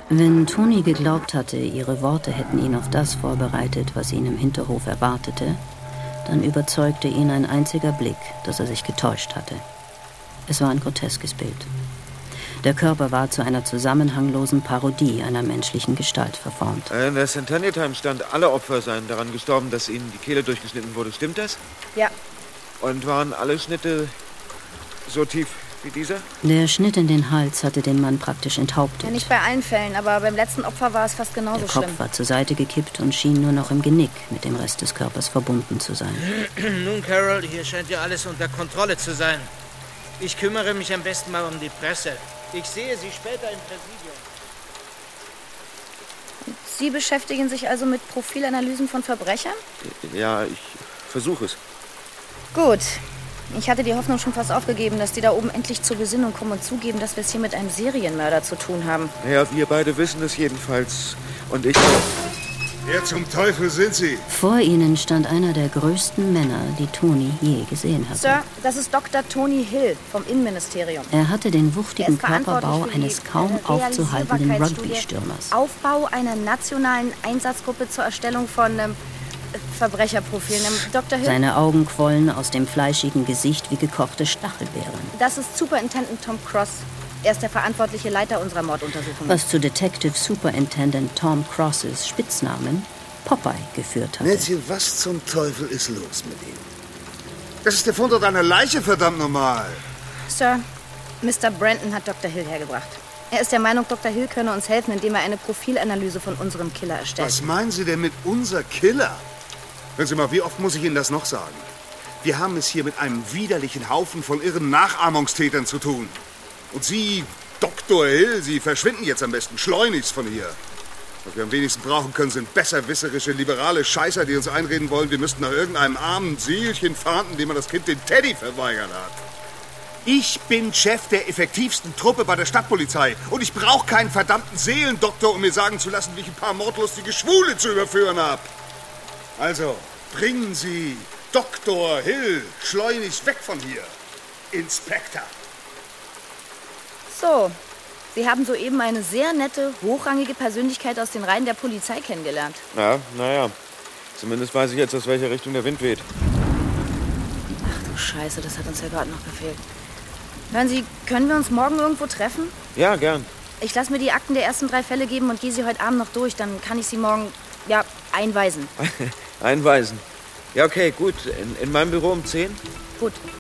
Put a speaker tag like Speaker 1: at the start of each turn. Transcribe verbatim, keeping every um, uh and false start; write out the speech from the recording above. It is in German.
Speaker 1: Wenn Toni geglaubt hatte, ihre Worte hätten ihn auf das vorbereitet, was ihn im Hinterhof erwartete, dann überzeugte ihn ein einziger Blick, dass er sich getäuscht hatte. Es war ein groteskes Bild. Der Körper war zu einer zusammenhanglosen Parodie einer menschlichen Gestalt verformt.
Speaker 2: In der Centennial Times stand, alle Opfer seien daran gestorben, dass ihnen die Kehle durchgeschnitten wurde. Stimmt das?
Speaker 3: Ja.
Speaker 2: Und waren alle Schnitte so tief wie dieser?
Speaker 1: Der Schnitt in den Hals hatte den Mann praktisch enthauptet.
Speaker 3: Ja, nicht bei allen Fällen, aber beim letzten Opfer war es fast genauso
Speaker 1: Der
Speaker 3: schlimm.
Speaker 1: Kopf war zur Seite gekippt und schien nur noch im Genick mit dem Rest des Körpers verbunden zu sein.
Speaker 4: Nun, Carol, hier scheint ja alles unter Kontrolle zu sein. Ich kümmere mich am besten mal um die Presse. Ich sehe Sie später im Präsidium.
Speaker 3: Sie beschäftigen sich also mit Profilanalysen von Verbrechern?
Speaker 2: Ja, ich versuche es.
Speaker 3: Gut. Ich hatte die Hoffnung schon fast aufgegeben, dass die da oben endlich zur Besinnung kommen und zugeben, dass wir es hier mit einem Serienmörder zu tun haben.
Speaker 2: Ja, wir beide wissen es jedenfalls. Und ich...
Speaker 5: Wer zum Teufel sind Sie?
Speaker 1: Vor ihnen stand einer der größten Männer, die Toni je gesehen hatte.
Speaker 3: Sir, das ist Doktor Tony Hill vom Innenministerium.
Speaker 1: Er hatte den wuchtigen
Speaker 3: Er ist verantwortlich
Speaker 1: Körperbau
Speaker 3: für die,
Speaker 1: eines kaum
Speaker 3: äh,
Speaker 1: aufzuhaltenden
Speaker 3: Realisierbarkeitsstudie,
Speaker 1: Rugby-Stürmers.
Speaker 3: Aufbau einer nationalen Einsatzgruppe zur Erstellung von ähm, Verbrecherprofilen. Ähm, Doktor Hill,
Speaker 1: Seine Augen quollen aus dem fleischigen Gesicht wie gekochte Stachelbeeren.
Speaker 3: das ist Superintendent Tom Cross. Er ist der verantwortliche Leiter unserer Morduntersuchung.
Speaker 1: Was zu Detective Superintendent Tom Crosses Spitznamen Popeye geführt hatte.
Speaker 5: Mädchen, was zum Teufel ist los mit ihm? Das ist der Fundort einer Leiche, verdammt normal.
Speaker 3: Sir, Mister Brandon hat Doktor Hill hergebracht. Er ist der Meinung, Doktor Hill könne uns helfen, indem er eine Profilanalyse von unserem Killer erstellt.
Speaker 5: Was meinen Sie denn mit unser Killer? Hören Sie mal, wie oft muss ich Ihnen das noch sagen? Wir haben es hier mit einem widerlichen Haufen von irren Nachahmungstätern zu tun. Und Sie, Doktor Hill, Sie verschwinden jetzt am besten schleunigst von hier. Was wir am wenigsten brauchen können, sind besserwisserische, liberale Scheißer, die uns einreden wollen, wir müssten nach irgendeinem armen Seelchen fahnden, dem man das Kind den Teddy verweigert hat. Ich bin Chef der effektivsten Truppe bei der Stadtpolizei. Und ich brauche keinen verdammten Seelendoktor, um mir sagen zu lassen, wie ich ein paar mordlustige Schwule zu überführen habe. Also, bringen Sie Doktor Hill schleunigst weg von hier. Inspektor.
Speaker 3: So, Sie haben soeben eine sehr nette, hochrangige Persönlichkeit aus den Reihen der Polizei kennengelernt.
Speaker 2: Ja, naja. Zumindest weiß ich jetzt, aus welcher Richtung der Wind weht.
Speaker 3: Ach du Scheiße, das hat uns ja gerade noch gefehlt. Hören Sie, können wir uns morgen irgendwo treffen?
Speaker 2: Ja, gern.
Speaker 3: Ich lasse mir die Akten der ersten drei Fälle geben und gehe sie heute Abend noch durch. Dann kann ich sie morgen, ja, einweisen.
Speaker 2: Einweisen. Ja, okay, gut. In, in meinem Büro um zehn?
Speaker 3: Gut,